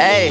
Ayy,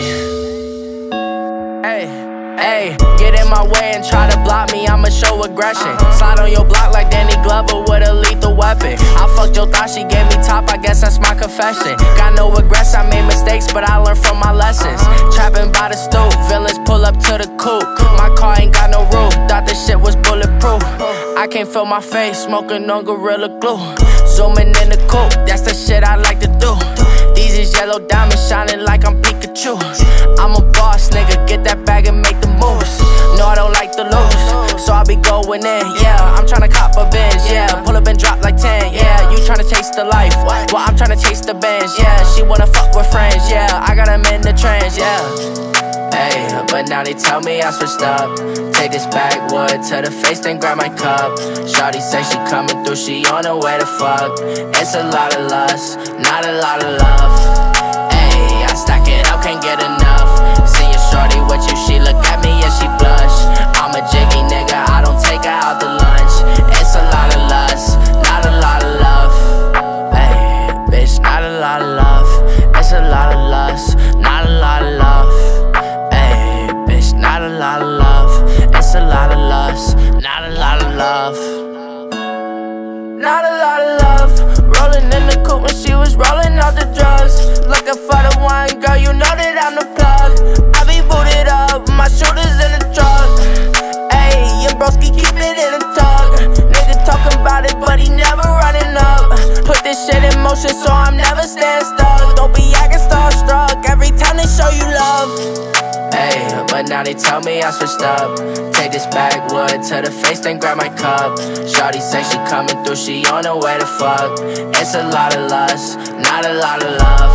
ayy, ayy, get in my way and try to block me, I'ma show aggression. Slide on your block like Danny Glover with a lethal weapon. I fucked your thought, she gave me top, I guess that's my confession. Got no regrets, I made mistakes, but I learned from my lessons. Trapping by the stoop, villains pull up to the coupe. My car ain't got no roof, thought this shit was bulletproof. I can't feel my face, smoking on Gorilla Glue. Zooming in the coupe, that's the shit I like to do. These is yellow diamonds shining like I'm Pikachu. I'm a boss, nigga, get that bag and make the moves. No, I don't like to lose, so I be going in, yeah. I'm tryna cop a Benz, yeah. Pull up and drop like 10, yeah. You tryna taste the life, well, I'm tryna taste the Benz, yeah. She wanna fuck with friends, yeah. I got them in the trends, yeah. Hey, but now they tell me I switched up. Take this backwood to the face, then grab my cup. Shawty say she coming through, she on her way to fuck. It's a lot of lust, not a lot of love. Hey, I stack it up, can't get enough. See your shorty with you, she look at me and she blush. I'm a jiggy nigga, I don't take her out to lunch. It's a lot of lust, not a lot of love. Hey, bitch, not a lot of love. It's a lot of lust, not a lot of love. Not a lot of love, it's a lot of lust, not a lot of love. Not a lot of love, rolling in the coupe when she was rolling out the drugs. Looking for the one, girl, you know that I'm the plug. I be booted up, my shooters in the truck. Ayy, your broski keep it in the tug. Nigga talking about it, but he never running up. Put this shit in motion, so I'm never staying stuck. Don't be acting starstruck every time they show you love. Hey, but now they tell me I switched up. Take this backwood to the face, then grab my cup. Shawty say she coming through, she on her way to fuck. It's a lot of lust, not a lot of love.